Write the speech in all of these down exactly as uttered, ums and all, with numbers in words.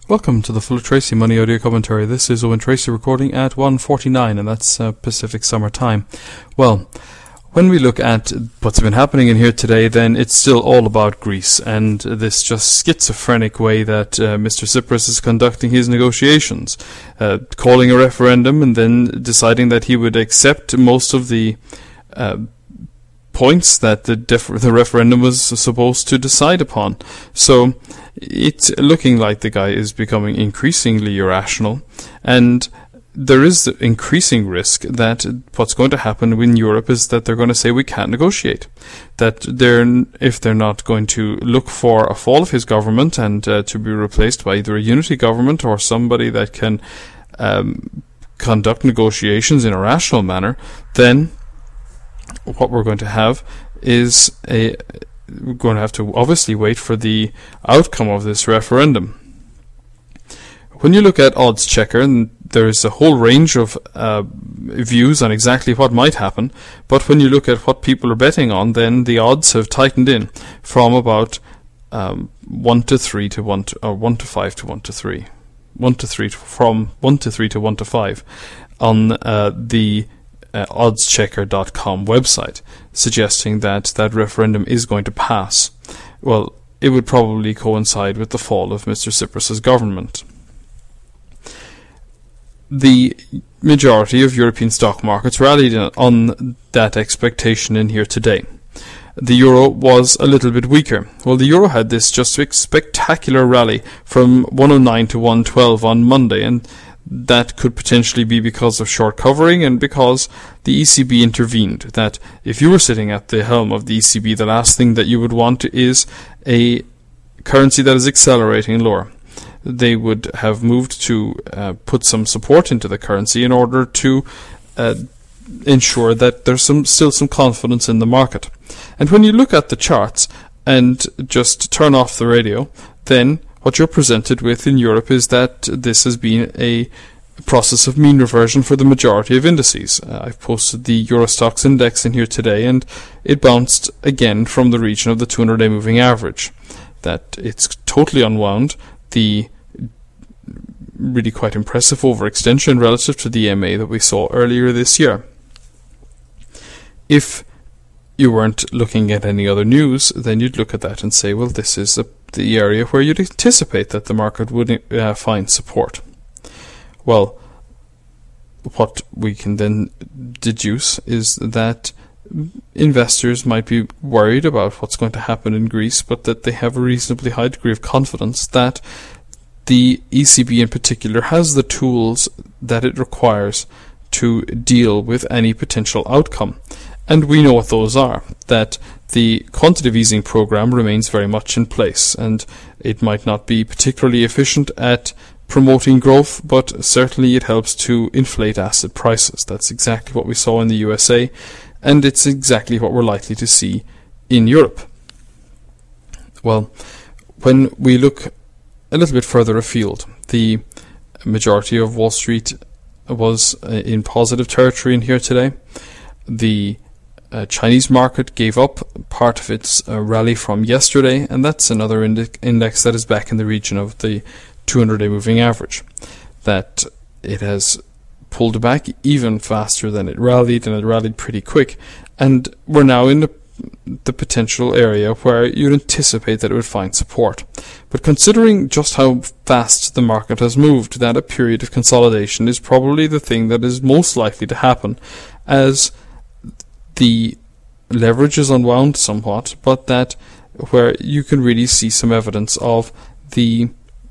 Welcome to the Full of Tracy Money Audio Commentary. This is Owen Tracy recording at one forty-nine, and that's uh, Pacific Summer Time. Well, when we look at what's been happening in here today, then it's still all about Greece and this just schizophrenic way that uh, Mister Tsipras is conducting his negotiations, uh, calling a referendum and then deciding that he would accept most of the uh, points that the, def- the referendum was supposed to decide upon. So it's looking like the guy is becoming increasingly irrational, and there is the increasing risk that what's going to happen in Europe is that they're going to say we can't negotiate. That they're, if they're not going to look for a fall of his government and uh, to be replaced by either a unity government or somebody that can um, conduct negotiations in a rational manner, then what we're going to have is a we're going to have to obviously wait for the outcome of this referendum. When you look at Odds Checker, and there's a whole range of uh, views on exactly what might happen, but when you look at what people are betting on, then the odds have tightened in from about um, one to three to one to, or one to five to one to three, one to three to, from one to three to one to five on uh, the Uh, odds checker dot com website, suggesting that that referendum is going to pass. Well, it would probably coincide with the fall of Mister Tsipras' government. The majority of European stock markets rallied on that expectation in here today. The euro was a little bit weaker. Well, the euro had this just spectacular rally from one oh nine to one twelve on Monday, and that could potentially be because of short covering and because the E C B intervened. That if you were sitting at the helm of the E C B, the last thing that you would want is a currency that is accelerating lower. They would have moved to uh, put some support into the currency in order to uh, ensure that there's some still some confidence in the market. And when you look at the charts and just turn off the radio, then what you're presented with in Europe is that this has been a process of mean reversion for the majority of indices. Uh, I've posted the Euro Stoxx index in here today, and it bounced again from the region of the two hundred day moving average. That it's totally unwound. The really quite impressive overextension relative to the M A that we saw earlier this year. If you weren't looking at any other news, then you'd look at that and say, well, this is a the area where you'd anticipate that the market would uh, find support. Well, what we can then deduce is that investors might be worried about what's going to happen in Greece, but that they have a reasonably high degree of confidence that the E C B in particular has the tools that it requires to deal with any potential outcome. And we know what those are, that the quantitative easing program remains very much in place, and it might not be particularly efficient at promoting growth, but certainly it helps to inflate asset prices. That's exactly what we saw in the U S A, and it's exactly what we're likely to see in Europe. Well, when we look a little bit further afield, the majority of Wall Street was in positive territory in here today. The Uh, Chinese market gave up part of its uh, rally from yesterday, and that's another indi- index that is back in the region of the two hundred day moving average. That it has pulled back even faster than it rallied, and it rallied pretty quick. And we're now in the, the potential area where you'd anticipate that it would find support. But considering just how fast the market has moved, that a period of consolidation is probably the thing that is most likely to happen, as the leverage is unwound somewhat, but that where you can really see some evidence of the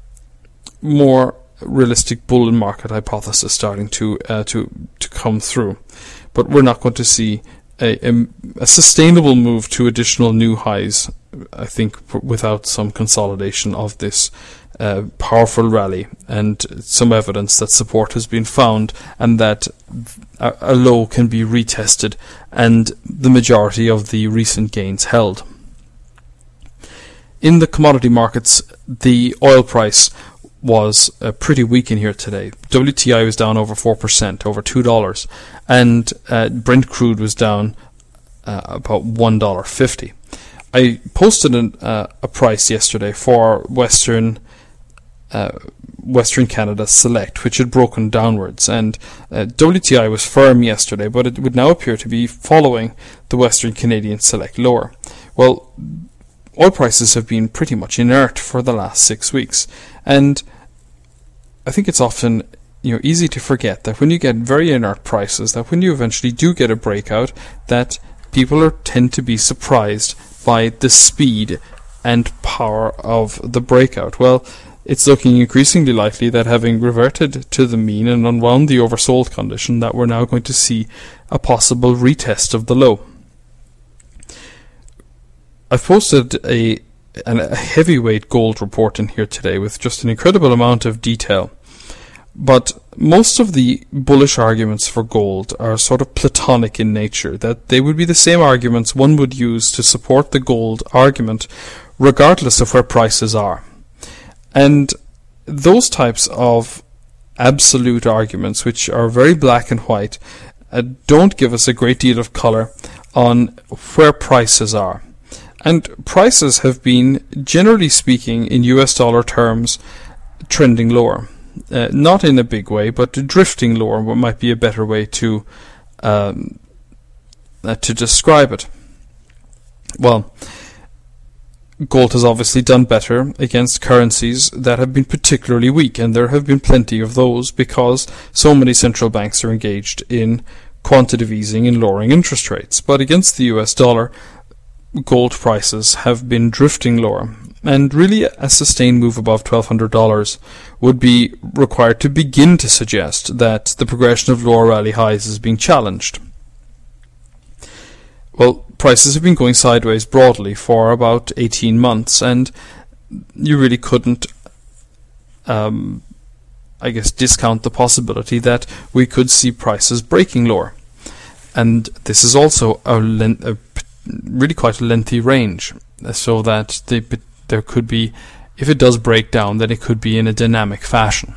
more realistic bull market hypothesis starting to uh, to to come through. But we're not going to see a, a, a sustainable move to additional new highs, I think, without some consolidation of this uh, powerful rally and some evidence that support has been found and that a, a low can be retested and the majority of the recent gains held. In the commodity markets, the oil price was uh, pretty weak in here today. W T I was down over four percent, over two dollars, and uh, Brent crude was down uh, about one dollar fifty. I posted an, uh, a price yesterday for Western uh, Western Canada Select, which had broken downwards, and uh, W T I was firm yesterday, but it would now appear to be following the Western Canadian Select lower. Well, oil prices have been pretty much inert for the last six weeks, and I think it's often you know easy to forget that when you get very inert prices, that when you eventually do get a breakout, that people are tend to be surprised by the speed and power of the breakout. Well, it's looking increasingly likely that, having reverted to the mean and unwound the oversold condition, that we're now going to see a possible retest of the low. I've posted a, a heavyweight gold report in here today with just an incredible amount of detail. But most of the bullish arguments for gold are sort of platonic in nature, that they would be the same arguments one would use to support the gold argument regardless of where prices are. And those types of absolute arguments, which are very black and white, uh, don't give us a great deal of colour on where prices are. And prices have been, generally speaking, in U S dollar terms, trending lower. Uh, not in a big way, but drifting lower, what might be a better way to um, uh, to describe it. Well, gold has obviously done better against currencies that have been particularly weak, and there have been plenty of those because so many central banks are engaged in quantitative easing and lowering interest rates. But against the U S dollar, gold prices have been drifting lower, and really a sustained move above twelve hundred dollars would be required to begin to suggest that the progression of lower rally highs is being challenged. Well, prices have been going sideways broadly for about eighteen months, and you really couldn't, um, I guess, discount the possibility that we could see prices breaking lower. And this is also a, len- a really quite a lengthy range, so that the, there could be, if it does break down, then it could be in a dynamic fashion.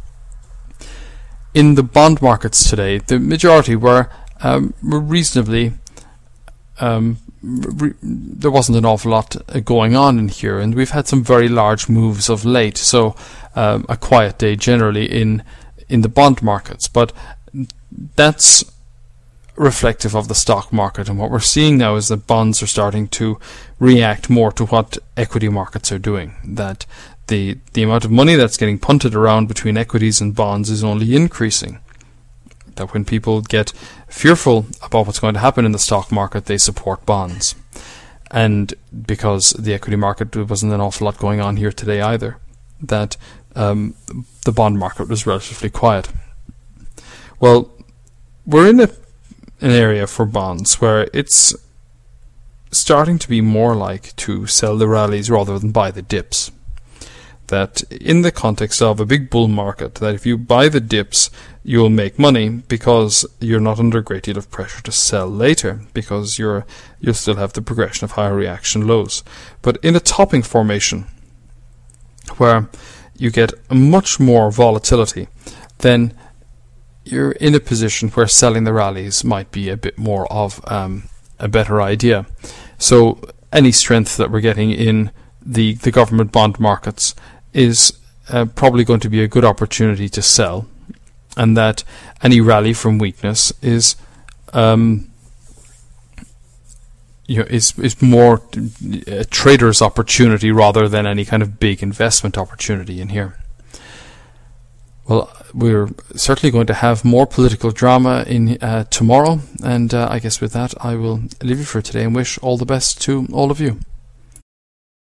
In the bond markets today, the majority were, um, were reasonably Um, re- there wasn't an awful lot uh, going on in here, and we've had some very large moves of late, so um, a quiet day generally in in the bond markets. But that's reflective of the stock market, and what we're seeing now is that bonds are starting to react more to what equity markets are doing, that the the amount of money that's getting punted around between equities and bonds is only increasing. That when people get fearful about what's going to happen in the stock market, they support bonds. And because the equity market, there wasn't an awful lot going on here today either, that um, the bond market was relatively quiet. Well, we're in a, an area for bonds where it's starting to be more like to sell the rallies rather than buy the dips. That in the context of a big bull market, that if you buy the dips, you'll make money because you're not under a great deal of pressure to sell later, because you're you'll still have the progression of higher reaction lows. But in a topping formation, where you get much more volatility, then you're in a position where selling the rallies might be a bit more of um, a better idea. So any strength that we're getting in the, the government bond markets is uh, probably going to be a good opportunity to sell, and that any rally from weakness is um, you know is is more a trader's opportunity rather than any kind of big investment opportunity in here. Well, we're certainly going to have more political drama in uh, tomorrow, and uh, I guess with that I will leave you for today and wish all the best to all of you.